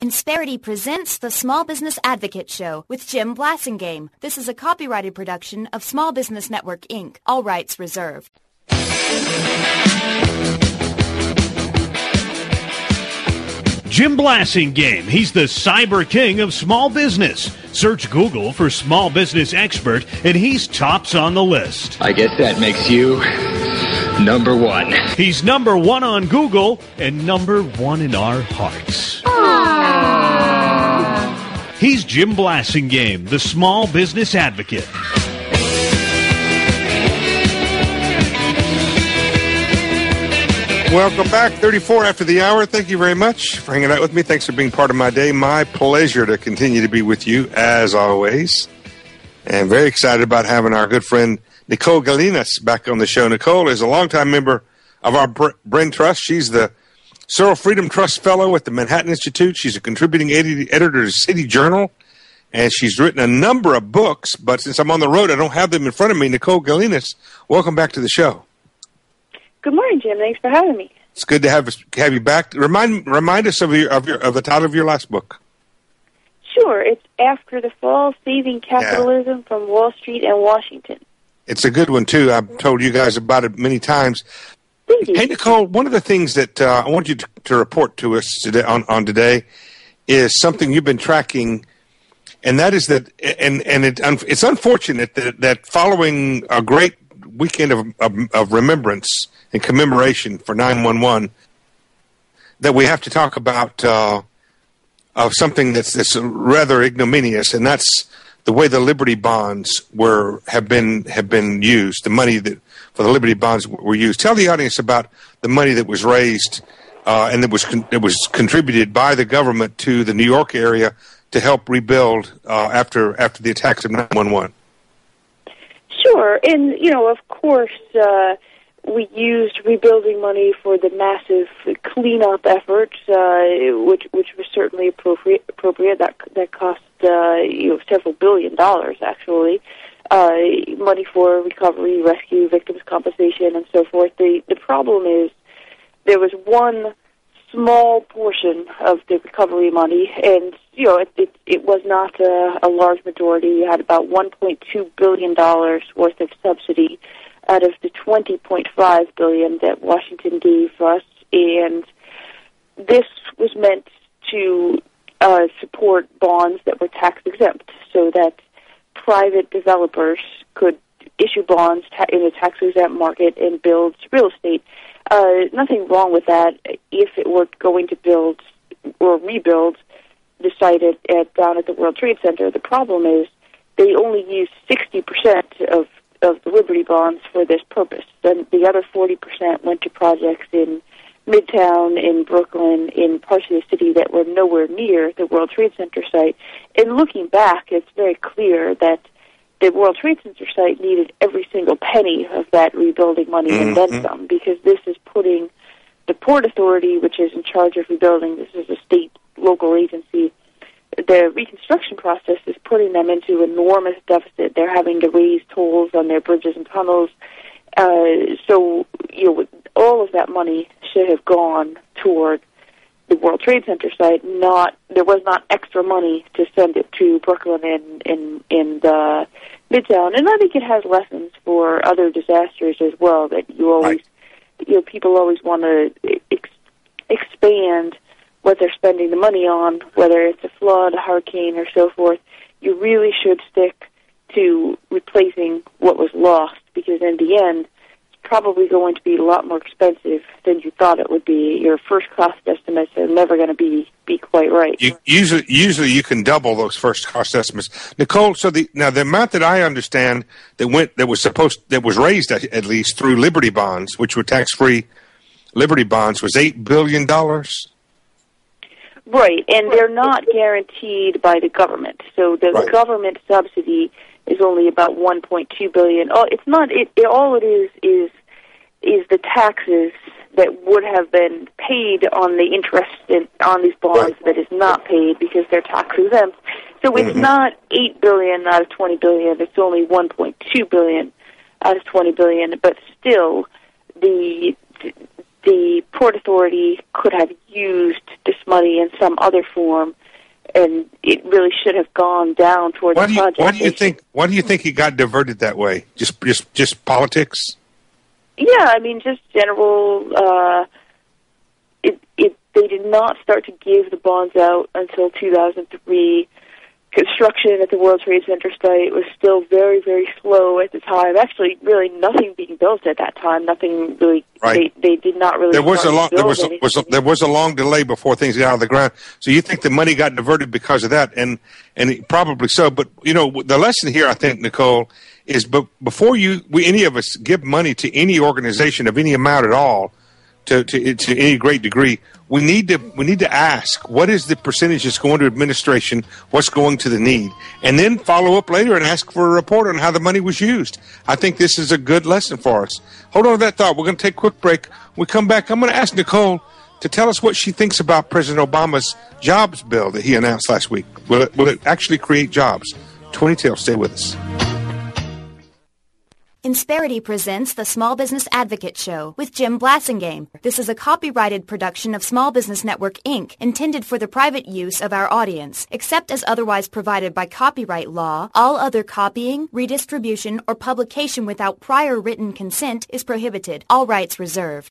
Insperity presents the Small Business Advocate Show with Jim Blasingame. This is a copyrighted production of Small Business Network, Inc. All rights reserved. Jim Blasingame. He's the cyber king of small business. Search Google for small business expert, and he's tops on the list. I guess that makes you number one. He's number one on Google and number one in our hearts. He's Jim Blasingame, the small business advocate. Welcome back, 34 after the hour. Thank you very much for hanging out with me. Thanks for being part of my day. My pleasure to continue to be with you, as always. And very excited about having our good friend Nicole Galinas back on the show. Nicole is a longtime member of our Brain Trust. She's the Searle Freedom Trust Fellow at the Manhattan Institute. She's a contributing editor to City Journal, and she's written a number of books. But since I'm on the road, I don't have them in front of me. Nicole Galinas, welcome back to the show. Good morning, Jim. Thanks for having me. It's good to have you back. Remind us of the title of your last book. Sure. It's After the Fall: Saving Capitalism from Wall Street and Washington. It's a good one too. I've told you guys about it many times. Thank you. Hey, Nicole, one of the things that I want you to report to us today on today is something you've been tracking, and that is that, it's unfortunate that following a great weekend of remembrance and commemoration for 9/11, that we have to talk about of something that's rather ignominious, and that's the way the Liberty bonds have been used. The money for the Liberty bonds were used. Tell the audience about the money that was raised and that was contributed by the government to the New York area to help rebuild after the attacks of 9/11. Sure, and of course, we used rebuilding money for the massive cleanup efforts, which was certainly appropriate. That cost several $billion, actually. Money for recovery, rescue, victims' compensation, and so forth. The problem is there was one small portion of the recovery money, and it was not a large majority. You had about $1.2 billion worth of subsidy out of the $20.5 billion that Washington gave us, and this was meant to support bonds that were tax exempt, so that private developers could issue bonds in the tax exempt market and build real estate. Nothing wrong with that if it were going to build or rebuild the site down at the World Trade Center. The problem is they only used 60% of the Liberty bonds for this purpose. Then the other 40% went to projects in Midtown, in Brooklyn, in parts of the city that were nowhere near the World Trade Center site. And looking back, it's very clear that the World Trade Center site needed every single penny of that rebuilding money and then some, because this is putting the Port Authority, which is in charge of rebuilding, this is a state local agency, the reconstruction process is putting them into enormous deficit. They're having to raise tolls on their bridges and tunnels. So all of that money should have gone toward the World Trade Center site. There was not extra money to send it to Brooklyn and Midtown. And I think it has lessons for other disasters as well. That people always want to expand what they're spending the money on, whether it's a flood, a hurricane, or so forth. You really should stick to replacing what was lost, because in the end, it's probably going to be a lot more expensive than you thought it would be. Your first cost estimates are never going to be quite right. Usually you can double those first cost estimates. Nicole, so the amount that I understand that was raised at least through Liberty bonds, which were tax-free Liberty bonds, was $8 billion. Right, and they're not guaranteed by the government. So the government subsidy is only about $1.2 billion. Oh, it's not. All it is the taxes that would have been paid on the interest on these bonds that is not paid because they're tax exempt. So it's not $8 billion out of $20 billion. It's only $1.2 billion out of $20 billion. But still, the the Port Authority could have used this money in some other form, and it really should have gone down towards the project. Why do you think it got diverted that way? Just politics? Yeah, I mean, just general. They did not start to give the bonds out until 2003. Construction at the World Trade Center site was still very, very slow at the time. Actually, really nothing being built at that time. Nothing really. Right. They did not really. There was a long delay before things got out of the ground. So you think the money got diverted because of that, and probably so. But the lesson here, I think, Nicole, is before any of us give money to any organization of any amount at all, to any great degree, we need to ask, what is the percentage that's going to administration, what's going to the need, and then follow up later and ask for a report on how the money was used. I think this is a good lesson for us. Hold on to that thought. We're going to take a quick break. When we come back, I'm going to ask Nicole to tell us what she thinks about President Obama's jobs bill that he announced last week. Will it actually create jobs? 20 Tails, stay with us. Insperity presents the Small Business Advocate Show with Jim Blasingame. This is a copyrighted production of Small Business Network, Inc., intended for the private use of our audience. Except as otherwise provided by copyright law, all other copying, redistribution, or publication without prior written consent is prohibited. All rights reserved.